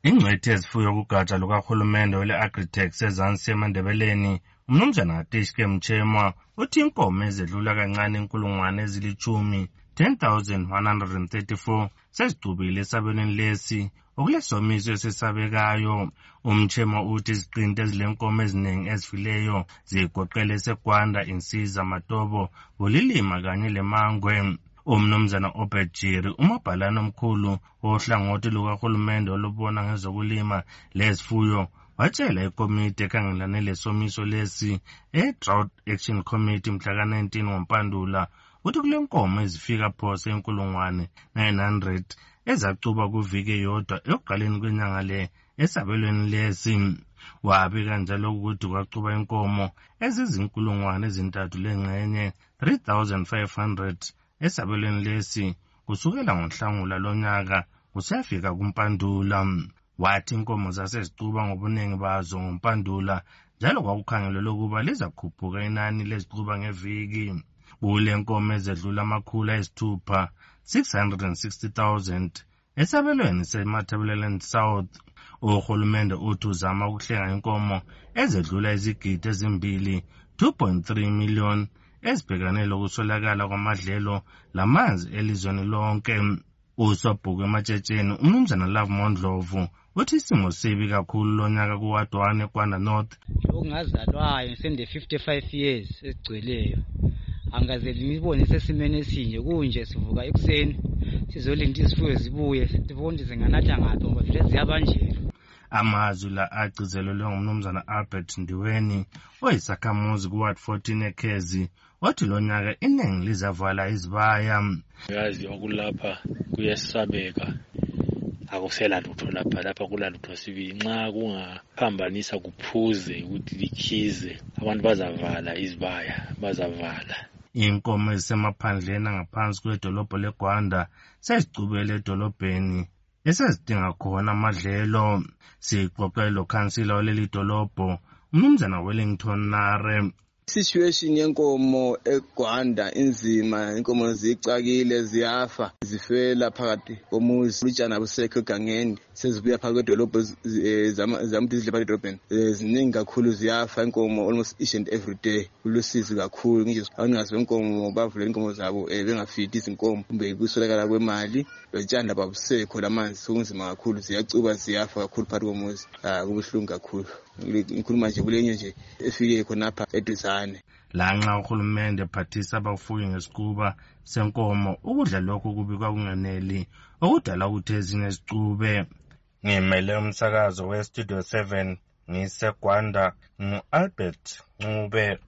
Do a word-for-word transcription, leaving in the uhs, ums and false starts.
Ingcwethi ezifuyo kugatsha lukahulumende wele Agritech ezansi eMandebeleni, umnumzana Tishke Mchema, uthi inkomo ezedlula kancane inkulungwane ezilithumi ten thousand one hundred thirty-four sezigcubile esabelweni lesi okulesomiso esesabekayo. Umchema uthi iziqinti ezilenkomo eziningi ezifileyo zigoqela eseGwanda, Insiza, Matobo, Bulilima kanye leMangwe. Umnumzana Obejiri, umabhalane omkhulu wohlangothi lukahulumende olubona ngezokulima lezifuyo, watshela ikomiti ekhangelane lesomiso lesi e-Drought Action Committee mhla ka nineteen ngoMpandula ukuthi kule nkomo ezifika phose inkulungwane nine hundred ezacuba kuviki eyodwa ekuqaleni kwenyanga le esabelweni lesi. Wabika njalo ukuthi kwacuba inkomo ezizinkulungwane ezintathu lengxenye three thousand five hundred esabelweni lesi kusukela ngoNhlangula lonyaka kusafika kuMpandula. Wathi inkomo zasezicuba ngobuningi bazo ngoMpandula njalo kwakukhangelelwe ukuba lizakhuphuka inani lezicuba ngeviki. Kule nkomo ezedlula amakhulu ayisithupha six hundred sixty thousand esabelweni seMatabeleland South. Uhulumende uthi uzama ukuhlenga inkomo ezedlula izigidi ezimbili two point three million ezibhekane lokuswelakala kwamadlelo lamanzi elizweni lonke. Usobhuku ematshetsheni umnumzana Love Mondlovu uthi isimo sibi kakhulu lonyaka kuwadwane eGwanda North. Okungazalwayo sende fifty-five years egcweleyo angaze ngibone sesimene esinje kunje. Sivuka ekuseni sizolinda izifuyo zibuye sibone zinganatha ngaphi ngoba vele ziyabanjela. Amazwi la agcizelelwe ngumnumzana Albert Ndiweni oyisakhamuzi kuWard fourteen eKhezi wathi lonyaka iningi lizavala izibaya. Yazi okulapha kuyesabeka akusela lutho lapha lapha kulalutho sibi nxa kungaphambanisa kuphuze ukuthi likhize abantu bazavala izibaya bazavala. Inkomo ezisemaphandleni ngaphansi kwedolobho leGwanda sezicubele edolobheni esezidinga khona amadlelo. Sixoxe lo councillor waleli dolobho umnumzana Wellington Nare. Situation yenkomo eGwanda inzima, inkomo zicakile ziyafa zifela phakathi komuzi lutshana busekho egangeni sezibuya phakathi kwedolobho zamuntu zidle phakathi edolobheni ziningi kakhulu ziyafa inkomo almost each and every day. Kulusizi kakhulu nje abanikazi benkomo bavule inkomo zabo bengafidi izinkomo kumbe kuswelakala kwemali lutshana babusekho lamanzi sokunzima kakhulu ziyacuba ziyafa kakhulu phakathi komuzi. Kubuhlungu kakhulu inkhuluma nje kulenye nje efike khonapha eduzane. Lanxa uhulumende ephathisa abafuyi ngesikuba senkomo ukudla lokho kubikwa kungeneli okudala ukuthi ezinye zicube. Ngimele umsakazo we Studio seven ngiseGwanda ngu Albert Ncube.